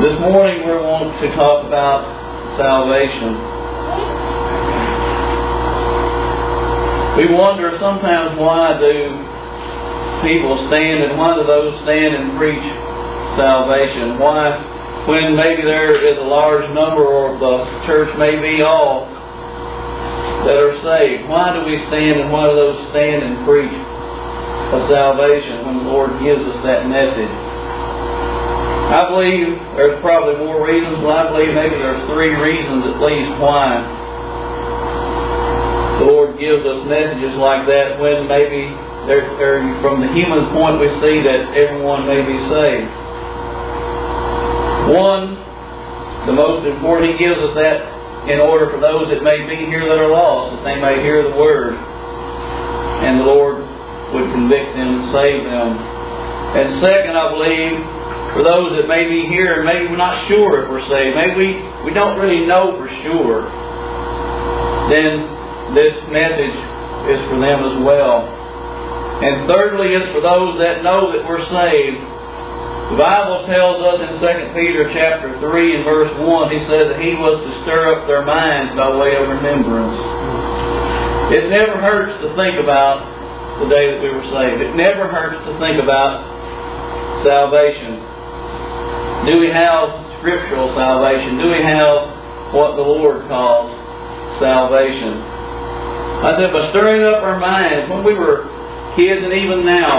This morning we're going to talk about salvation. We wonder sometimes, why do people stand, and why do those stand and preach salvation? Why, when maybe there is a large number, or the church may be all that are saved, why do we stand, and why do those stand and preach of salvation when the Lord gives us that message? I believe there's probably more reasons, but I believe maybe there's 3 reasons at least why the Lord gives us messages like that, when maybe from the human point we see that everyone may be saved. One, the most important, He gives us that in order for those that may be here that are lost, that they may hear the Word, and the Lord would convict them and save them. And second, I believe, for those that may be here and maybe we're not sure if we're saved, maybe we don't really know for sure, then this message is for them as well. And thirdly, it's for those that know that we're saved. The Bible tells us in 2 Peter chapter 3 and verse 1, He says that He was to stir up their minds by way of remembrance. It never hurts to think about the day that we were saved. It never hurts to think about salvation. Do we have scriptural salvation? Do we have what the Lord calls salvation? I said, by stirring up our minds, when we were kids and even now,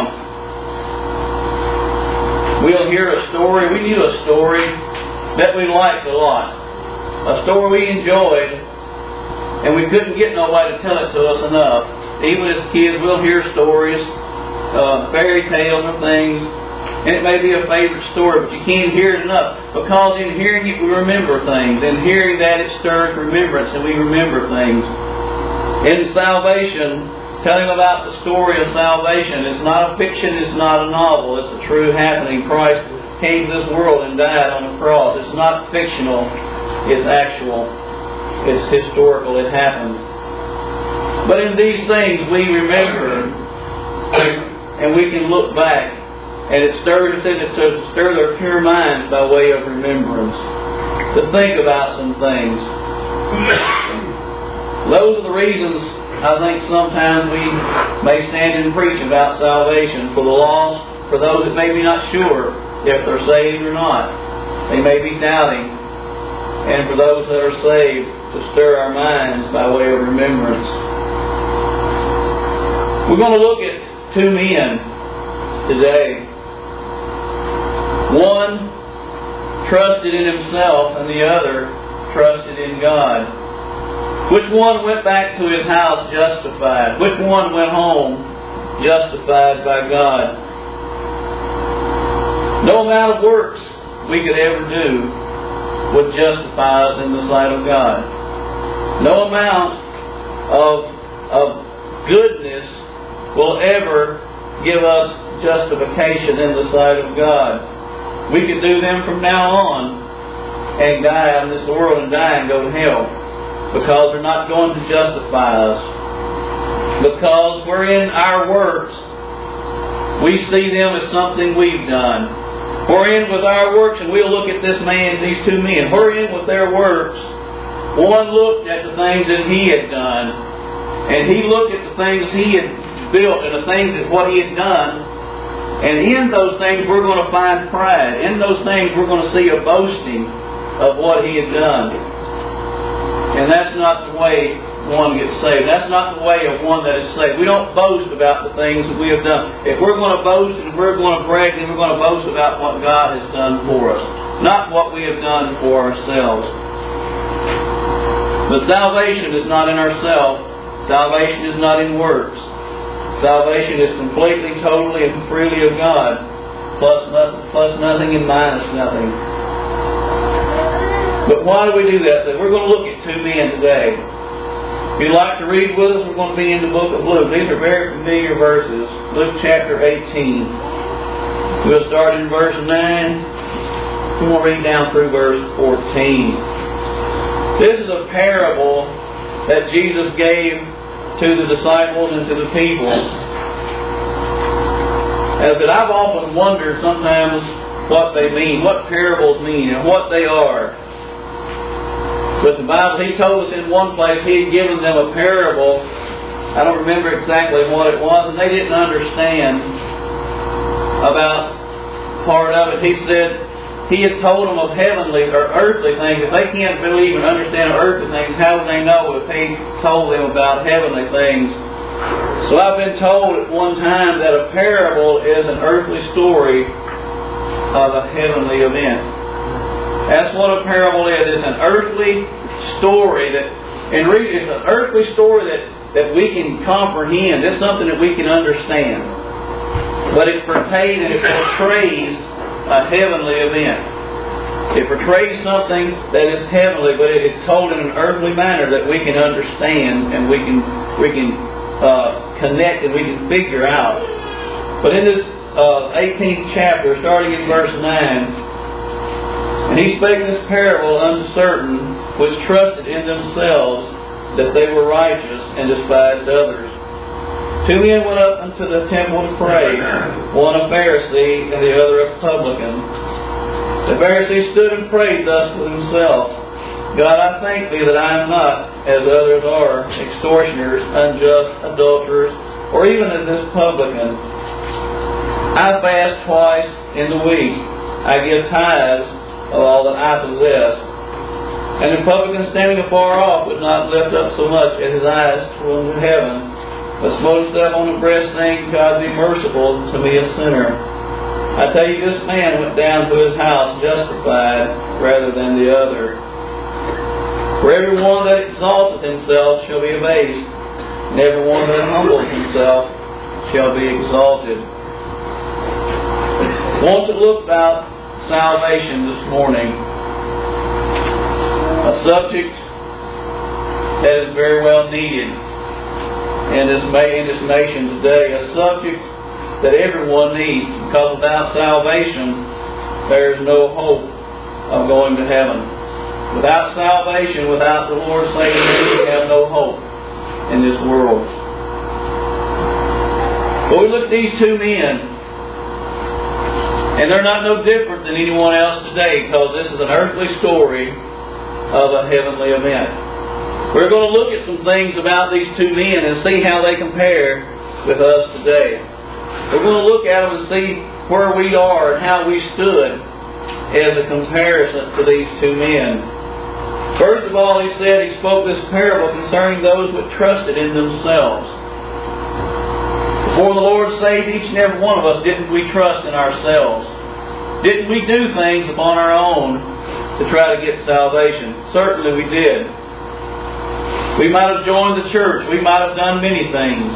we'll hear a story. We knew a story that we liked a lot. A story we enjoyed, and we couldn't get nobody to tell it to us enough. Even as kids, we'll hear stories, fairy tales and things, and it may be a favorite story, but you can't hear it enough, because in hearing it we remember things. In hearing that, it stirs remembrance, and we remember things. In salvation, telling about the story of salvation, it's not a fiction, it's not a novel, it's a true happening. Christ came to this world and died on the cross. It's not fictional, it's actual, it's historical, it happened. But in these things we remember, and we can look back, and it stirs us to stir their pure minds by way of remembrance, to think about some things. Those are the reasons I think sometimes we may stand and preach about salvation, for the lost, for those that may be not sure if they're saved or not. They may be doubting. And for those that are saved, to stir our minds by way of remembrance. We're going to look at 2 men today. One trusted in himself and the other trusted in God. Which one went back to his house justified? Which one went home justified by God? No amount of works we could ever do would justify us in the sight of God. No amount of goodness will ever give us justification in the sight of God. We could do them from now on and die out in this world and die and go to hell, because they're not going to justify us. Because we're in our works, we see them as something we've done. We're in with our works, and we'll look at this man, these 2 men. We're in with their works. One looked at the things that he had done, and he looked at the things he had built and the things that what he had done. And in those things we're going to find pride. In those things we're going to see a boasting of what he had done. And that's not the way one gets saved. That's not the way of one that is saved. We don't boast about the things that we have done. If we're going to boast and we're going to brag, then we're going to boast about what God has done for us, not what we have done for ourselves. But salvation is not in ourselves. Salvation is not in works. Salvation is completely, totally, and freely of God, plus nothing and minus nothing. But why do we do that? So we're going to look at 2 men today. If you'd like to read with us, we're going to be in the book of Luke. These are very familiar verses. Luke chapter 18. We'll start in verse 9. We're going to read down through verse 14. This is a parable that Jesus gave to the disciples and to the people. As that I've often wondered sometimes what they mean, what parables mean, and what they are. But the Bible, He told us in one place He had given them a parable. I don't remember exactly what it was, and they didn't understand about part of it. He said He had told them of heavenly or earthly things. If they can't believe and understand earthly things, how would they know if He told them about heavenly things? So I've been told at one time that a parable is an earthly story of a heavenly event. That's what a parable is. It's an earthly story it's an earthly story that we can comprehend. It's something that we can understand. But it pertains and it portrays a heavenly event. It portrays something that is heavenly, but it is told in an earthly manner that we can understand and we can connect and we can figure out. But in this 18th chapter, starting in verse 9, and He spake this parable unto certain which trusted in themselves that they were righteous and despised others. Two men went up unto the temple to pray, one a Pharisee and the other a publican. The Pharisee stood and prayed thus with himself, God, I thank Thee that I am not as others are, extortioners, unjust, adulterers, or even as this publican. I fast twice in the week. I give tithes of all that I possess. And the publican standing afar off would not lift up so much as his eyes toward heaven, but smote himself on the breast, saying, God, be merciful to me, a sinner. I tell you, this man went down to his house justified rather than the other. For every one that exalteth himself shall be abased, and every one that humbleth himself shall be exalted. I want to look about salvation this morning. A subject that is very well needed in this nation today. A subject that everyone needs, because without salvation there is no hope of going to heaven. Without salvation, without the Lord saving us, we have no hope in this world. But we look at these two men, and they're not no different than anyone else today, because this is an earthly story of a heavenly event. We're going to look at some things about these two men and see how they compare with us today. We're going to look at them and see where we are and how we stood as a comparison to these two men. First of all, He said He spoke this parable concerning those who trusted in themselves. Before the Lord saved each and every one of us, didn't we trust in ourselves? Didn't we do things upon our own to try to get salvation? Certainly we did. We might have joined the church. We might have done many things.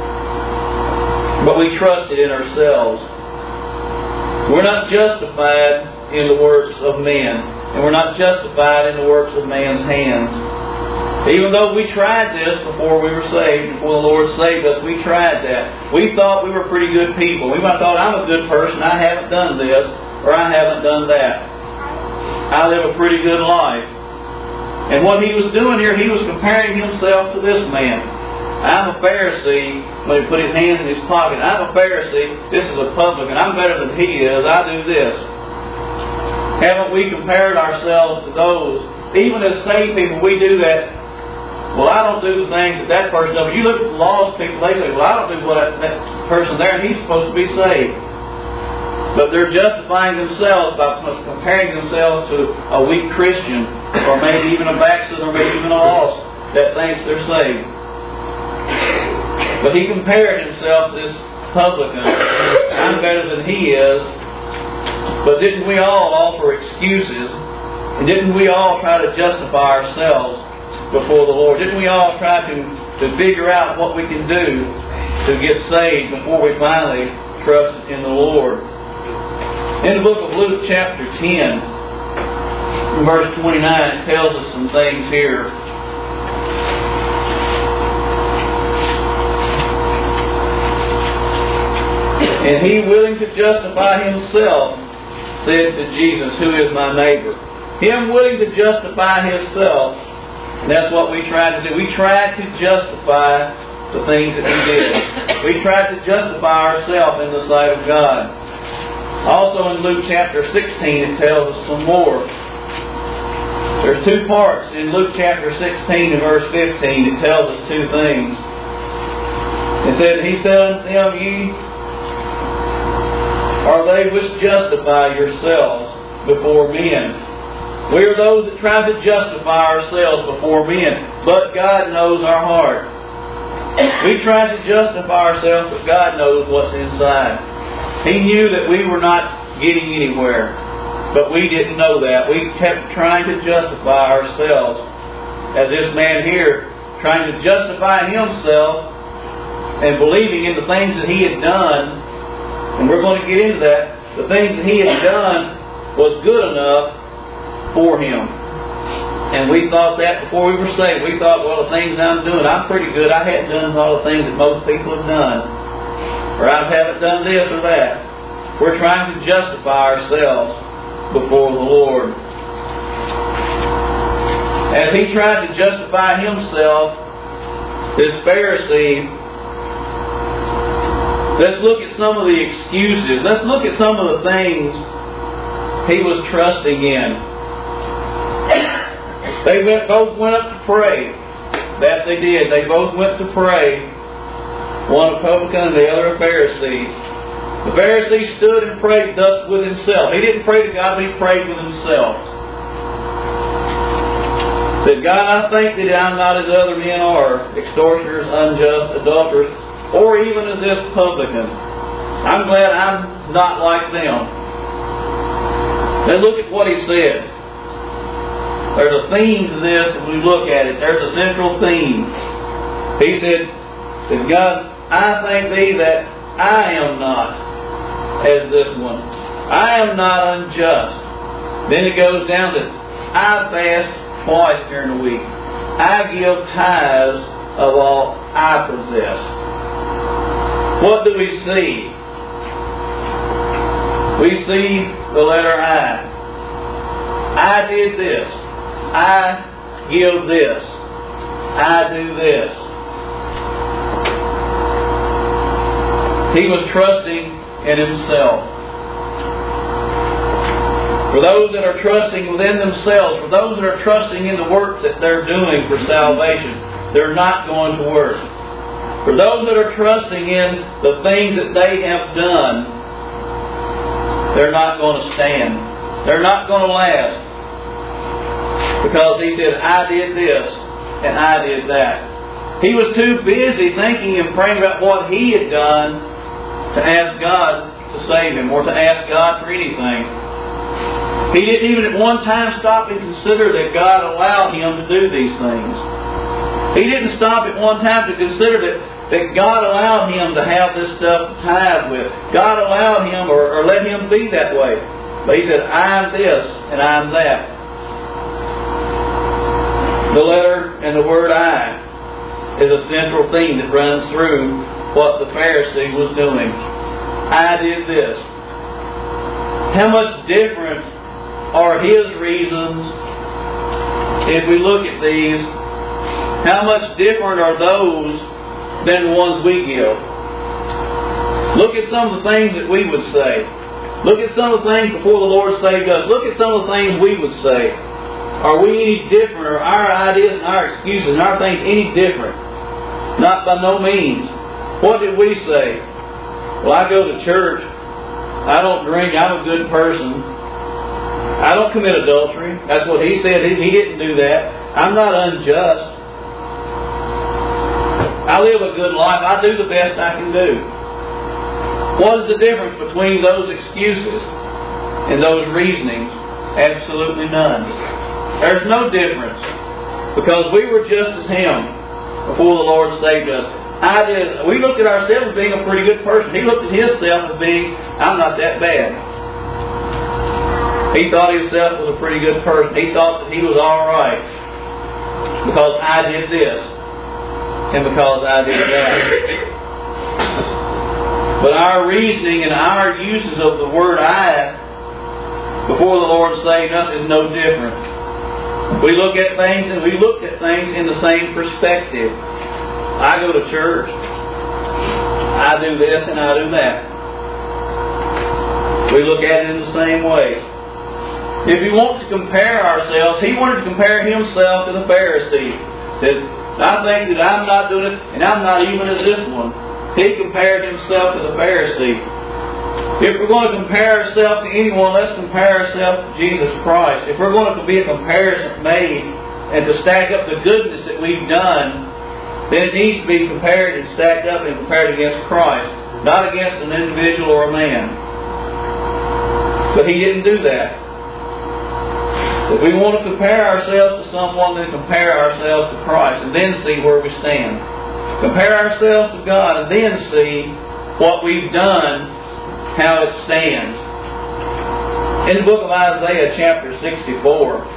But we trusted in ourselves. We're not justified in the works of men. And we're not justified in the works of man's hands. Even though we tried this before we were saved, before the Lord saved us, we tried that. We thought we were pretty good people. We might have thought, I'm a good person. I haven't done this or I haven't done that. I live a pretty good life. And what he was doing here, he was comparing himself to this man. I'm a Pharisee. When he put his hands in his pocket, I'm a Pharisee. This is a publican. I'm better than he is. I do this. Haven't we compared ourselves to those? Even as saved people, we do that. Well, I don't do the things that person does. You look at the lost people, they say, well, I don't do what that person there, and he's supposed to be saved. But they're justifying themselves by comparing themselves to a weak Christian, or maybe even a backslidder, or maybe even a lost that thinks they're saved. But he compared himself to this publican. I'm better than he is. But didn't we all offer excuses? And didn't we all try to justify ourselves before the Lord? Didn't we all try to figure out what we can do to get saved before we finally trust in the Lord? In the book of Luke chapter 10, verse 29, it tells us some things here. And he, willing to justify himself, said to Jesus, who is my neighbor? Him willing to justify himself. And that's what we tried to do. We tried to justify the things that we did. We tried to justify ourselves in the sight of God. Also in Luke chapter 16 it tells us some more. There's two parts. In Luke chapter 16 and verse 15 it tells us two things. It said, He said unto them, Ye are they which justify yourselves before men. We are those that try to justify ourselves before men, but God knows our heart. We try to justify ourselves, but God knows what's inside. He knew that we were not getting anywhere, but we didn't know that. We kept trying to justify ourselves, as this man here, trying to justify himself and believing in the things that he had done. And we're going to get into that. The things that he had done was good enough for him. And we thought that before we were saved. We thought, well, the things I'm doing, I'm pretty good. I hadn't done all the things that most people have done. Or I haven't done this or that. We're trying to justify ourselves before the Lord. As he tried to justify himself, this Pharisee, let's look at some of the excuses. Let's look at some of the things he was trusting in. They both went up to pray. That they did. They both went to pray. One a publican and the other a Pharisee. The Pharisee stood and prayed thus with himself. He didn't pray to God, but he prayed with himself. Said, God, I think that I'm not as other men are, extortioners, unjust, adulterers, or even as this publican. I'm glad I'm not like them. Now look at what he said. There's a theme to this if we look at it. There's a central theme. He said, God, I thank Thee that I am not as this one. I am not unjust. Then it goes down to, I fast twice during the week. I give tithes of all I possess. What do we see? We see the letter I. I did this. I give this. I do this. He was trusting in himself. For those that are trusting within themselves, for those that are trusting in the works that they're doing for salvation, they're not going to work. For those that are trusting in the things that they have done, they're not going to stand. They're not going to last. Because he said, I did this and I did that. He was too busy thinking and praying about what he had done to ask God to save him or to ask God for anything. He didn't even at one time stop and consider that God allowed him to do these things. He didn't stop at one time to consider that God allowed him to have this stuff to tithe with. God allowed him or let him be that way. But he said, I'm this and I'm that. The letter and the word I is a central theme that runs through what the Pharisee was doing. I did this. How much different are his reasons if we look at these? How much different are those than the ones we give? Look at some of the things that we would say. Look at some of the things before the Lord saved us. Look at some of the things we would say. Are we any different? Are our ideas and our excuses and our things any different? Not by no means. What did we say? Well, I go to church. I don't drink. I'm a good person. I don't commit adultery. That's what he said. He didn't do that. I'm not unjust. I live a good life. I do the best I can do. What is the difference between those excuses and those reasonings? Absolutely none. There's no difference. Because we were just as him before the Lord saved us. We looked at ourselves as being a pretty good person. He looked at himself as being, I'm not that bad. He thought himself was a pretty good person. He thought that he was alright. Because I did this. And because I did that. But our reasoning and our uses of the word I before the Lord saved us is no different. We look at things and we looked at things in the same perspective. I go to church. I do this and I do that. We look at it in the same way. If we want to compare ourselves, he wanted to compare himself to the Pharisee. He said, I think that I'm not doing it, and I'm not even as this one. He compared himself to the Pharisee. If we're going to compare ourselves to anyone, let's compare ourselves to Jesus Christ. If we're going to be a comparison made and to stack up the goodness that we've done, then it needs to be compared and stacked up and compared against Christ, not against an individual or a man. But he didn't do that. If we want to compare ourselves to someone, then compare ourselves to Christ and then see where we stand. Compare ourselves to God and then see what we've done, how it stands. In the book of Isaiah, chapter 64,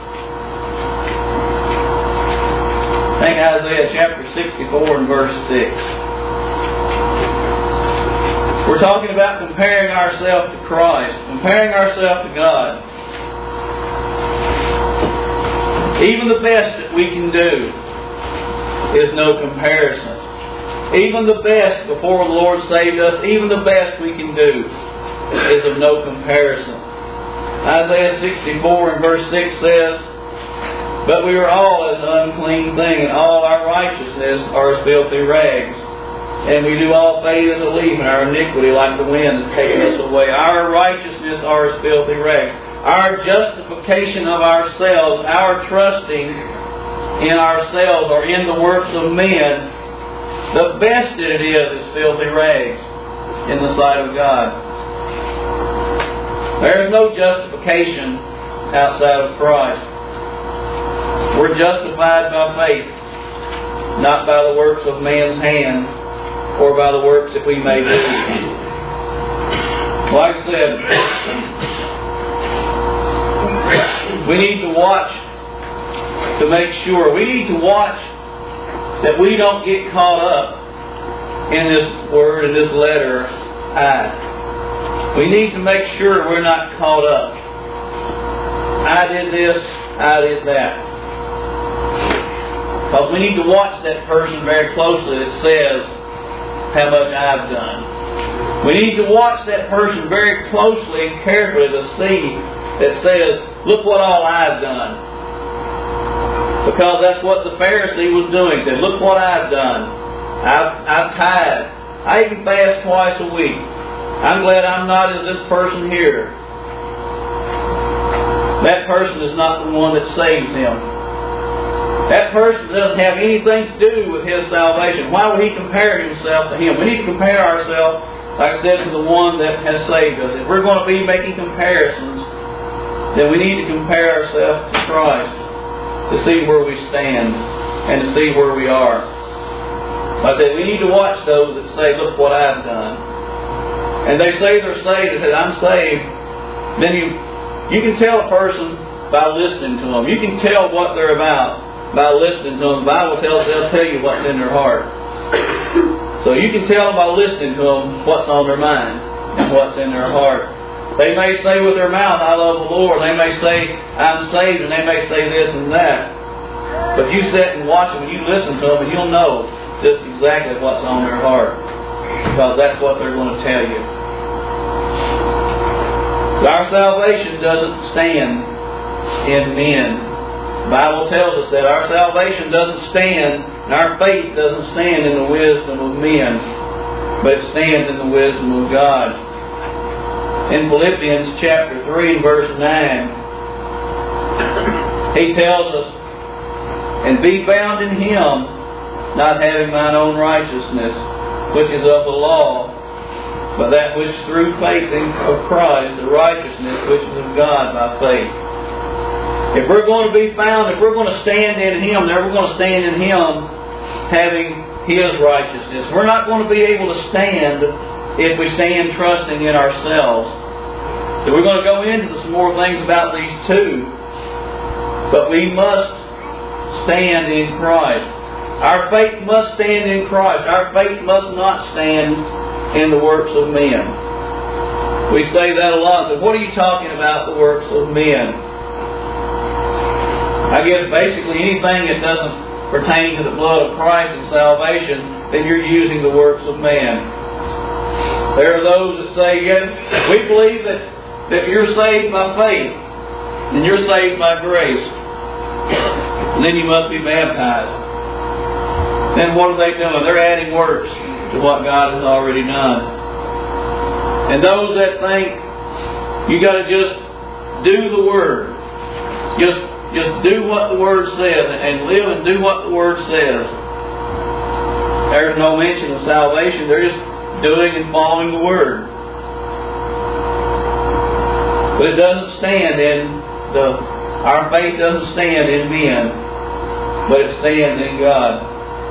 I think Isaiah chapter 64 and verse 6. We're talking about comparing ourselves to Christ, comparing ourselves to God. Even the best that we can do is no comparison. Even the best before the Lord saved us, even the best we can do is of no comparison. Isaiah 64 and verse 6 says, But we are all as an unclean thing, and all our righteousness are as filthy rags. And we do all fade as a leaf, and our iniquity like the wind has taken us away. Our righteousness are as filthy rags. Our justification of ourselves, our trusting in ourselves or in the works of men, the best that it is filthy rags in the sight of God. There is no justification outside of Christ. We're justified by faith, not by the works of man's hand or by the works that we may do. Like I said, we need to watch to make sure. We need to watch that we don't get caught up in this word, in this letter, I. We need to make sure we're not caught up. I did this, I did that. Because we need to watch that person very closely that says how much I've done. We need to watch that person very closely and carefully to see that says, look what all I've done. Because that's what the Pharisee was doing. He said, look what I've done. I've tithed. I even fast twice a week. I'm glad I'm not as this person here. That person is not the one that saves him. That person doesn't have anything to do with his salvation. Why would he compare himself to him? We need to compare ourselves, like I said, to the one that has saved us. If we're going to be making comparisons, then we need to compare ourselves to Christ to see where we stand and to see where we are. Like I said, we need to watch those that say, look what I've done. And they say they're saved. They say, I'm saved. Then you can tell a person by listening to them. You can tell what they're about by listening to them. The Bible tells they'll tell you what's in their heart. So you can tell them by listening to them what's on their mind and what's in their heart. They may say with their mouth, I love the Lord. They may say, I'm saved, and they may say this and that. But you sit and watch them and you listen to them and you'll know just exactly what's on their heart. Because that's what they're going to tell you. Our salvation doesn't stand in men. The Bible tells us that our salvation doesn't stand, and our faith doesn't stand in the wisdom of men, but it stands in the wisdom of God. In Philippians chapter 3 and verse 9, he tells us, and be found in Him, not having mine own righteousness, which is of the law, but that which through faith of Christ, the righteousness which is of God by faith. If we're going to be found, if we're going to stand in Him, then we're going to stand in Him having His righteousness. We're not going to be able to stand if we stand trusting in ourselves. So we're going to go into some more things about these two. But we must stand in Christ. Our faith must stand in Christ. Our faith must not stand in the works of men. We say that a lot, but what are you talking about, the works of men? I guess basically anything that doesn't pertain to the blood of Christ and salvation, then you're using the works of man. There are those that say, yes, we believe that that you're saved by faith and you're saved by grace, then you must be baptized. Then what are they doing? They're adding works to what God has already done. And those that think you got to just do the Word, just do what the Word says and live and do what the Word says. There's no mention of salvation. They're just doing and following the Word. But it doesn't stand in our faith doesn't stand in men, but it stands in God.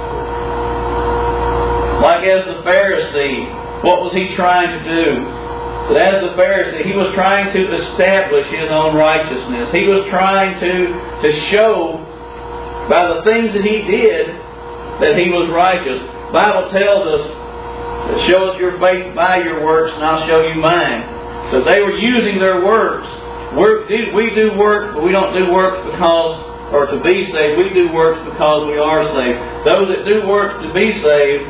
Like as the Pharisee, what was he trying to do? But as the Pharisee, he was trying to establish his own righteousness. He was trying to show by the things that he did that he was righteous. The Bible tells us, show us your faith by your works and I'll show you mine. Because they were using their works. We do work, but we don't do works because, or to be saved. We do works because we are saved. Those that do works to be saved,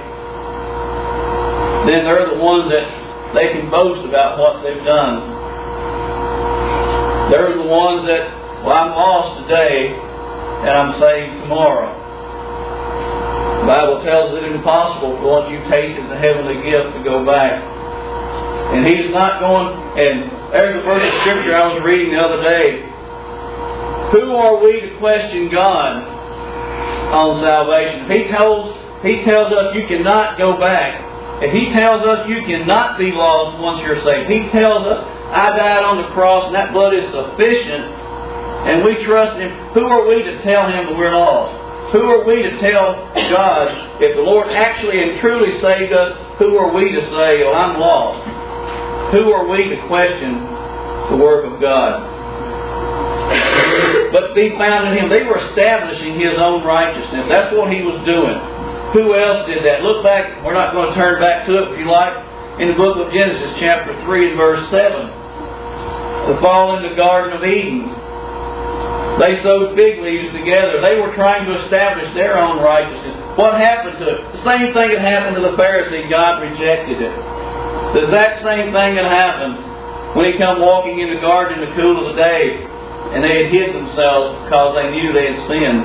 then they're the ones that they can boast about what they've done. They're the ones that, well, I'm lost today and I'm saved tomorrow. The Bible tells it impossible for once you've tasted the heavenly gift to go back. And He's not going, and there's a verse of Scripture I was reading the other day. Who are we to question God on salvation? He tells us you cannot go back. If He tells us you cannot be lost once you're saved. He tells us, I died on the cross and that blood is sufficient and we trust Him. Who are we to tell Him that we're lost? Who are we to tell God, if the Lord actually and truly saved us, who are we to say, oh, I'm lost? Who are we to question the work of God? But to be found in Him, they were establishing His own righteousness. That's what He was doing. Who else did that? Look back, we're not going to turn back to it if you like, in the book of Genesis chapter 3 and verse 7. The fall in the Garden of Eden. They sowed fig leaves together. They were trying to establish their own righteousness. What happened to it? The same thing that happened to the Pharisee. God rejected it. The exact same thing that happened when He come walking in the garden in the cool of the day and they had hid themselves because they knew they had sinned.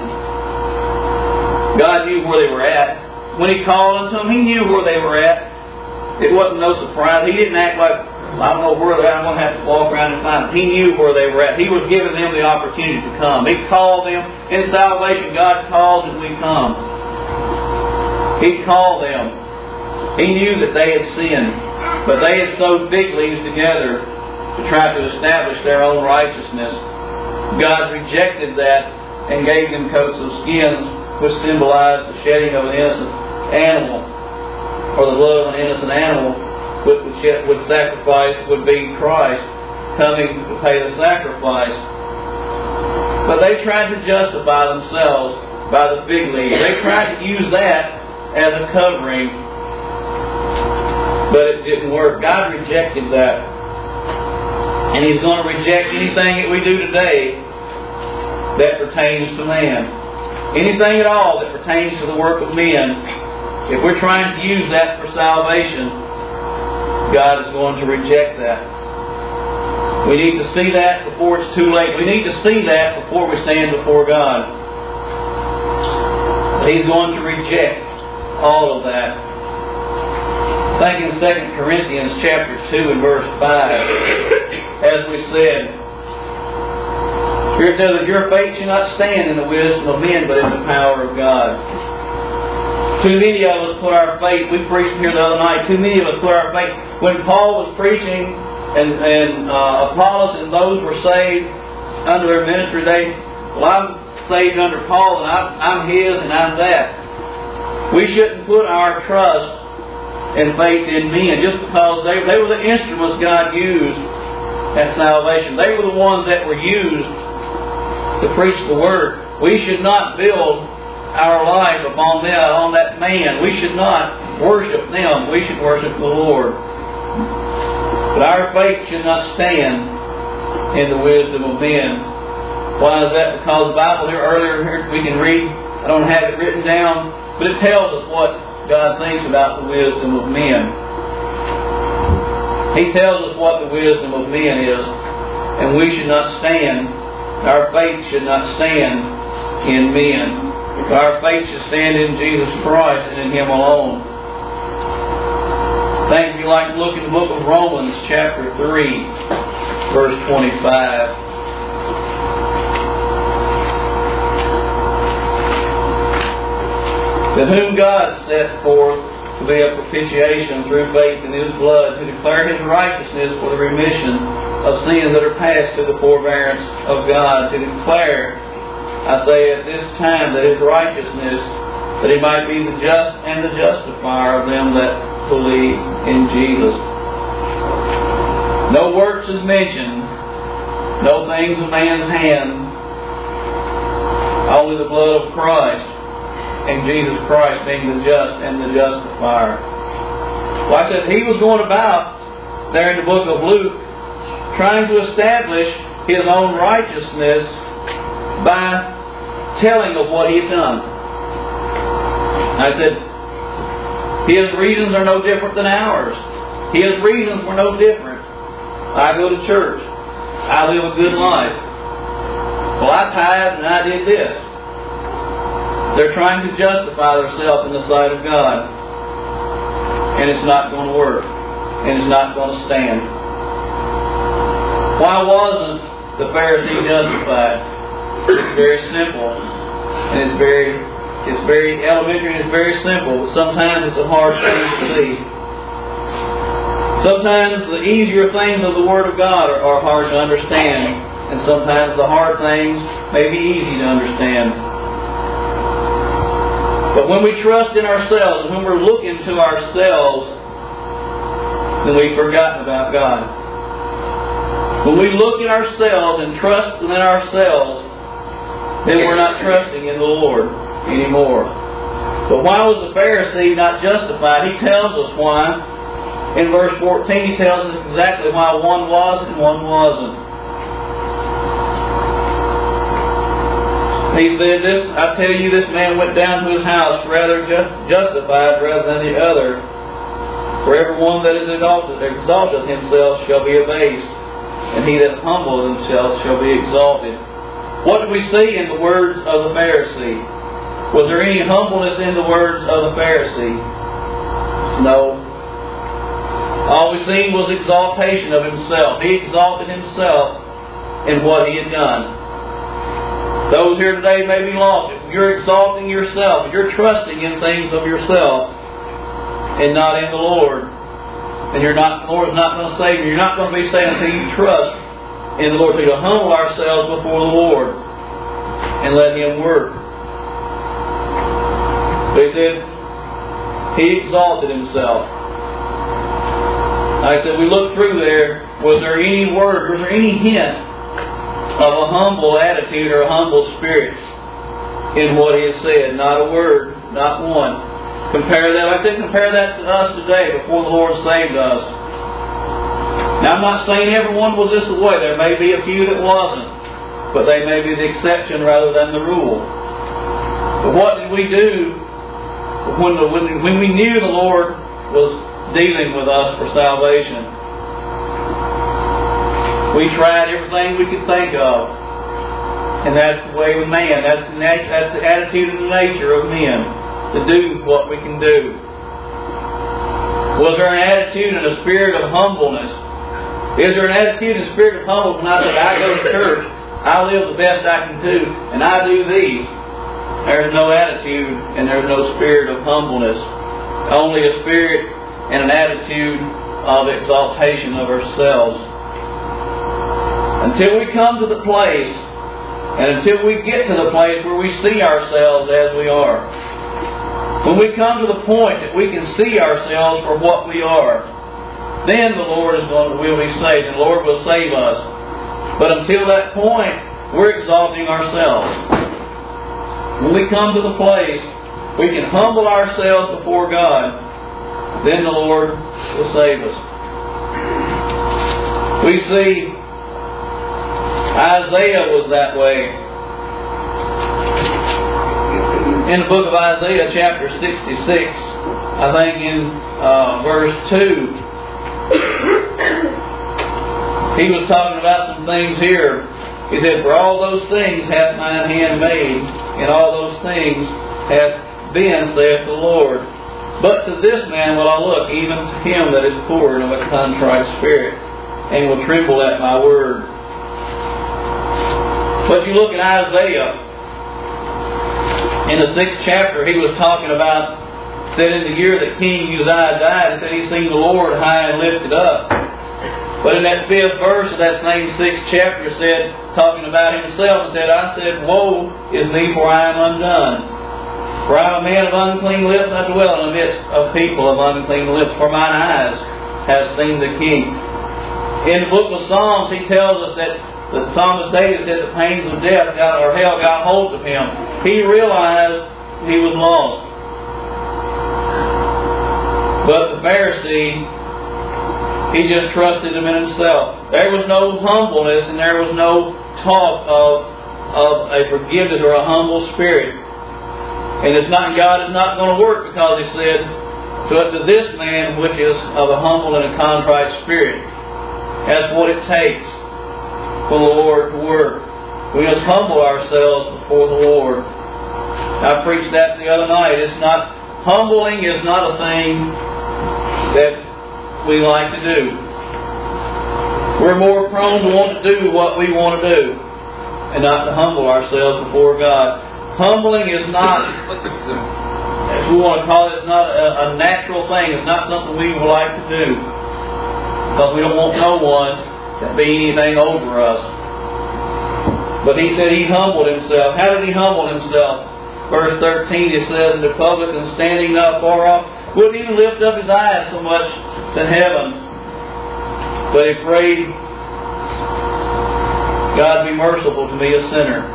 God knew where they were at. When He called unto them, He knew where they were at. It wasn't no surprise. He didn't act like, I don't know where they're at, I'm going to have to walk around and find them. He knew where they were at. He was giving them the opportunity to come. He called them. In salvation, God calls and we come. He called them. He knew that they had sinned. But they had sowed fig leaves together to try to establish their own righteousness. God rejected that and gave them coats of skins, which symbolized the shedding of an innocent animal, or the blood of an innocent animal, which sacrifice would be Christ coming to pay the sacrifice. But they tried to justify themselves by the fig leaf. They tried to use that as a covering, but it didn't work. God rejected that. And He's going to reject anything that we do today that pertains to man. Anything at all that pertains to the work of men, if we're trying to use that for salvation, God is going to reject that. We need to see that before it's too late. We need to see that before we stand before God. He's going to reject all of that. I think in 2 Corinthians chapter 2 and verse 5, as we said, Spirit says that your faith shall not stand in the wisdom of men, but in the power of God. Too many of us put our faith, we preached here the other night, too many of us put our faith, when Paul was preaching and Apollos and those were saved under their ministry, well, I'm saved under Paul and I'm his and I'm that. We shouldn't put our trust and faith in men just because they were the instruments God used at salvation. They were the ones that were used to preach the Word. We should not build our life upon them, on that man. We should not worship them. We should worship the Lord. But our faith should not stand in the wisdom of men. Why is that? Because the Bible here earlier here we can read, I don't have it written down, but it tells us what God thinks about the wisdom of men. He tells us what the wisdom of men is, and we should not stand. Our faith should not stand in men. Our faith should stand in Jesus Christ and in Him alone. I think if you like to look in the book of Romans, chapter 3, verse 25. That whom God set forth to be a propitiation through faith in His blood, to declare His righteousness for the remission of sins that are past to the forbearance of God, to declare, I say at this time, that His righteousness, that He might be the just and the justifier of them that believe in Jesus. No works is mentioned, no things of man's hand, only the blood of Christ, and Jesus Christ being the just and the justifier. Well, I said He was going about there in the book of Luke trying to establish His own righteousness by telling of what He had done. I said His reasons are no different than ours. His reasons were no different. I go to church. I live a good life. Well, I tithe and I did this. They're trying to justify themselves in the sight of God. And it's not going to work. And it's not going to stand. Why wasn't the Pharisee justified? It's very simple. And it's very elementary and it's very simple. But sometimes it's a hard thing to see. Sometimes the easier things of the Word of God are hard to understand. And sometimes the hard things may be easy to understand. But when we trust in ourselves, and when we're looking to ourselves, then we've forgotten about God. When we look at ourselves and trust in ourselves, then we're not trusting in the Lord anymore. But why was the Pharisee not justified? He tells us why. In verse 14, he tells us exactly why one was and one wasn't. He said, I tell you, this man went down to his house rather justified rather than the other. For everyone that is exalteth himself shall be abased, and he that humbleth himself shall be exalted. What do we see in the words of the Pharisee? Was there any humbleness in the words of the Pharisee? No. All we see was exaltation of himself. He exalted himself in what he had done. Those here today may be lost. If you're exalting yourself, if you're trusting in things of yourself and not in the Lord, then the Lord is not going to save you. You're not going to be saved until you trust in the Lord. So to humble ourselves before the Lord and let Him work. So he said, He exalted Himself. Like I said, we looked through there. Was there any word, was there any hint of a humble attitude or a humble spirit in what He has said? Not a word, not one. Compare that to us today before the Lord saved us. Now I'm not saying everyone was this way. There may be a few that wasn't. But they may be the exception rather than the rule. But what did we do when we knew the Lord was dealing with us for salvation? We tried everything we could think of. And that's the way with man. That's the attitude and the nature of men. To do what we can do. Was there an attitude and a spirit of humbleness? Is there an attitude and a spirit of humbleness when I say, I go to church, I live the best I can do, and I do these? There's no attitude and there's no spirit of humbleness. Only a spirit and an attitude of exaltation of ourselves. Until we come to the place, and until we get to the place where we see ourselves as we are. When we come to the point that we can see ourselves for what we are, then the Lord will be saved, and the Lord will save us. But until that point, we're exalting ourselves. When we come to the place we can humble ourselves before God, then the Lord will save us. We see Isaiah was that way. In the book of Isaiah, chapter 66, I think in verse 2, He was talking about some things here. He said, "For all those things hath mine hand made, and all those things hath been, saith the Lord. But to this man will I look, even to him that is poor and of a contrite spirit, and will tremble at my word." But you look at Isaiah. In the 6th chapter, he was talking about that in the year that King Uzziah died, he said he seen the Lord high and lifted up. But in that 5th verse of that same 6th chapter, said, talking about himself, said, "I said, woe is me, for I am undone. For I am a man of unclean lips, and I dwell in the midst of people of unclean lips, for mine eyes have seen the King." In the book of Psalms, he tells us that the psalmist David said the pains of death or hell got hold of him. He realized he was lost. But the Pharisee, he just trusted him in himself. There was no humbleness, and there was no talk of a forgiveness or a humble spirit. And it's not, God is not going to work, because He said, to this man which is of a humble and a contrite spirit. That's what it takes for the Lord to work. We must humble ourselves before the Lord. I preached that the other night. Humbling is not a thing that we like to do. We're more prone to want to do what we want to do, and not to humble ourselves before God. Humbling is not, as we want to call it, it's not a natural thing. It's not something we would like to do, because we don't want no one to be anything over us. But he said he humbled himself. How did he humble himself? Verse 13, it says, "And the publican standing not far off wouldn't even lift up his eyes so much to heaven, but he prayed, God be merciful to me, a sinner."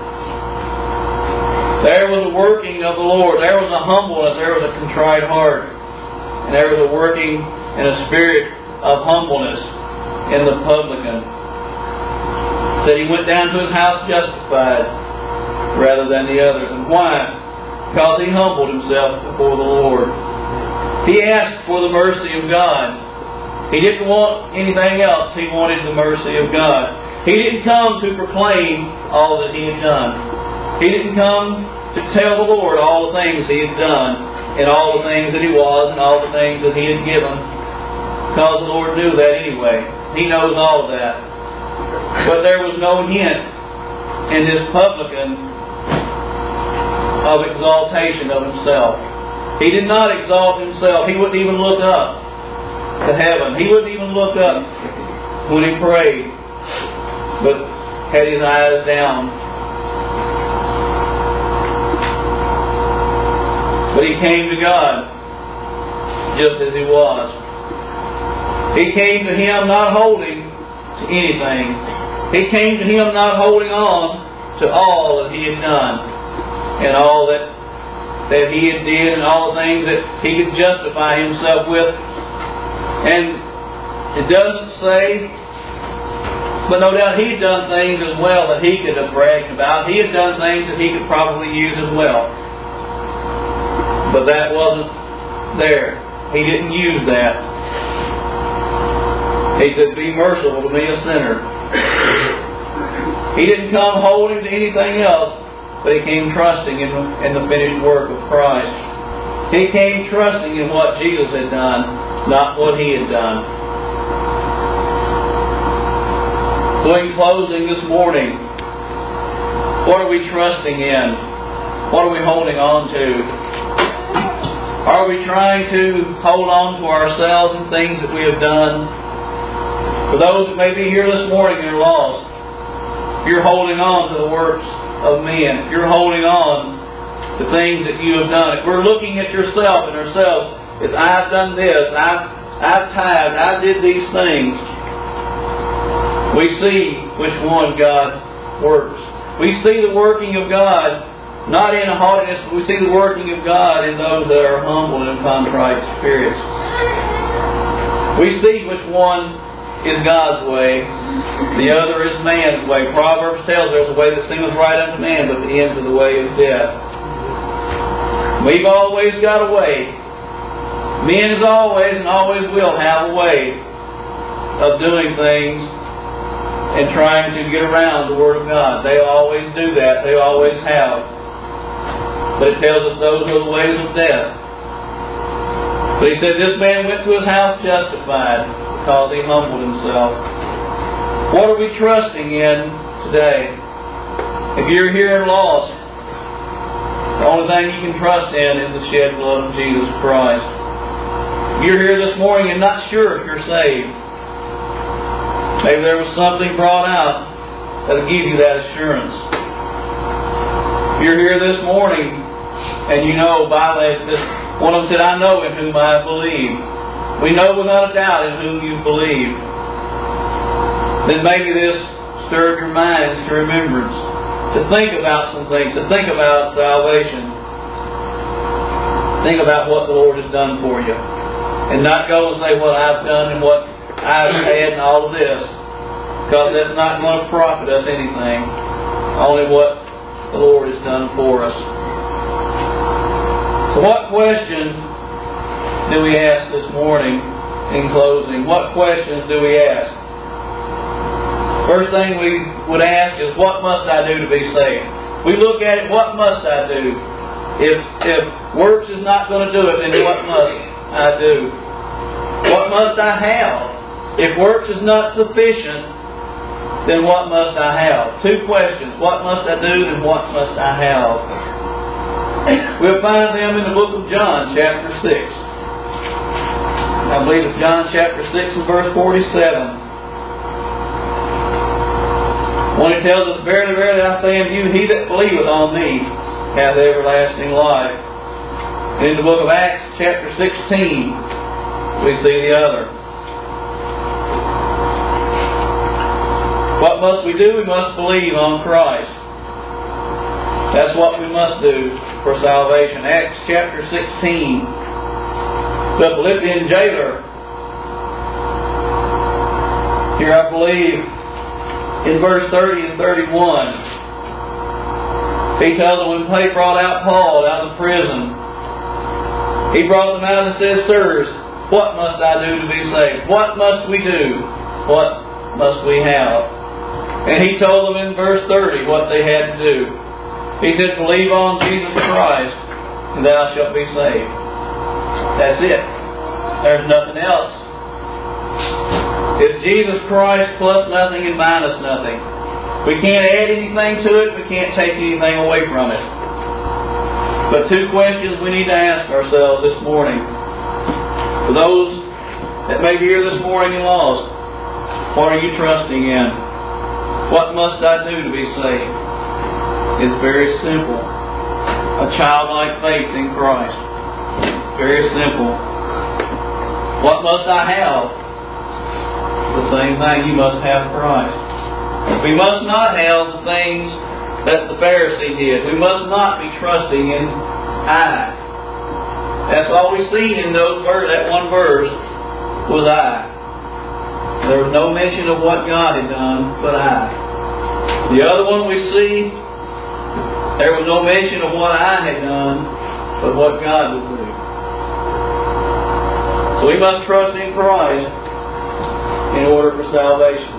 There was a working of the Lord. There was a humbleness. There was a contrite heart. And there was a working and a spirit of humbleness in the publican. That he went down to his house justified rather than the others. And why? Because he humbled himself before the Lord. He asked for the mercy of God. He didn't want anything else. He wanted the mercy of God. He didn't come to proclaim all that he had done. He didn't come to tell the Lord all the things he had done, and all the things that he was, and all the things that he had given, because the Lord knew that anyway. He knows all of that. But there was no hint in this publican of exaltation of himself. He did not exalt himself. He wouldn't even look up to heaven. He wouldn't even look up when he prayed, but had his eyes down. But he came to God just as he was. He came to Him not holding to anything. He came to Him not holding on to all that He had done, and all that He had did, and all the things that He could justify Himself with. And it doesn't say, but no doubt He had done things as well that He could have bragged about. He had done things that He could probably use as well. But that wasn't there. He didn't use that. He said, be merciful to me, a sinner. He didn't come holding to anything else, but he came trusting in the finished work of Christ. He came trusting in what Jesus had done, not what he had done. So in closing this morning, what are we trusting in? What are we holding on to? Are we trying to hold on to ourselves and things that we have done? For those that may be here this morning and are lost, if you're holding on to the works of men, if you're holding on to things that you have done, if we're looking at yourself and ourselves as I've done this, I've tithed, I did these things, we see which one God works. We see the working of God not in a haughtiness, but we see the working of God in those that are humble and contrite spirits. We see which one is God's way, the other is man's way. Proverbs tells us there's a way that seemeth right unto man, but the end of the way is death. We've always got a way. Men always and always will have a way of doing things in trying to get around the Word of God. They always do that. They always have. But it tells us those are the ways of death. But he said this man went to his house justified because he humbled himself. What are we trusting in today? If you're here and lost, the only thing you can trust in is the shed blood of Jesus Christ. If you're here this morning and not sure if you're saved, maybe there was something brought out that will give you that assurance. If you're here this morning and you know, Bible has this, one of them said, I know in whom I believe. We know without a doubt in whom you believe. Then maybe this stirred your mind into remembrance to think about some things, to think about salvation. Think about what the Lord has done for you. And not go and say what I've done and what I've had and all of this. Because that's not going to profit us anything. Only what the Lord has done for us. So what question do we ask this morning in closing? What questions do we ask? First thing we would ask is, what must I do to be saved? We look at it, what must I do? If works is not going to do it, then what must I do? What must I have? If works is not sufficient, then what must I have? Two questions. What must I do and what must I have? We'll find them in the book of John, chapter 6. I believe it's John chapter 6 and verse 47. When it tells us, verily, verily, I say unto you, he that believeth on me hath everlasting life. And in the book of Acts, chapter 16, we see the other. What must we do? We must believe on Christ. That's what we must do for salvation. Acts chapter 16. The Philippian jailer, here I believe, in verse 30 and 31, he tells them when they brought out Paul out of the prison, he brought them out and says, Sirs, what must I do to be saved? What must we do? What must we have? And he told them in verse 30 what they had to do. He said, believe on Jesus Christ, and thou shalt be saved. That's it. There's nothing else. It's Jesus Christ plus nothing and minus nothing. We can't add anything to it. We can't take anything away from it. But two questions we need to ask ourselves this morning. For those that may be here this morning and lost, what are you trusting in? What must I do to be saved? It's very simple. A childlike faith in Christ. Very simple. What must I have? The same thing, you must have Christ. We must not have the things that the Pharisee did. We must not be trusting in I. That's all we see in that one verse was I. There was no mention of what God had done, but I. The other one we see, there was no mention of what I had done, but what God would do. So we must trust in Christ in order for salvation.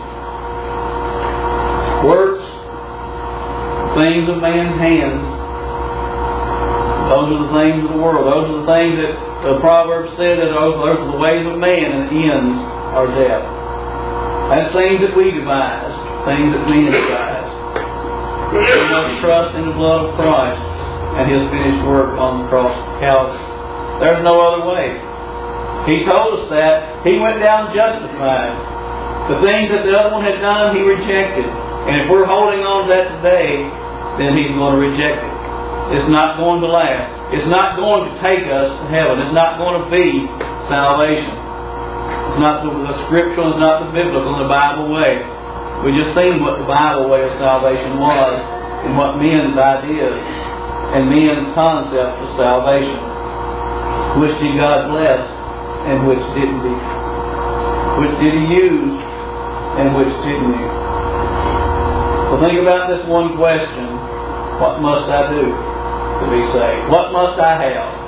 Works, things of man's hands, those are the things of the world. Those are the things that the Proverbs said that those are the ways of man, and the ends are death. That's things that we devise, things that men devise. We must trust in the blood of Christ and His finished work on the cross of Calvary. There's no other way. He told us that. He went down justified. The things that the other one had done, He rejected. And if we're holding on to that today, then He's going to reject it. It's not going to last. It's not going to take us to heaven. It's not going to be salvation. It's not the scriptural, it's not the biblical, the Bible way. We just seen what the Bible way of salvation was and what men's ideas and men's concept of salvation. Which did God bless and which didn't He? Which did He use and which didn't He? So think about this one question. What must I do to be saved? What must I have?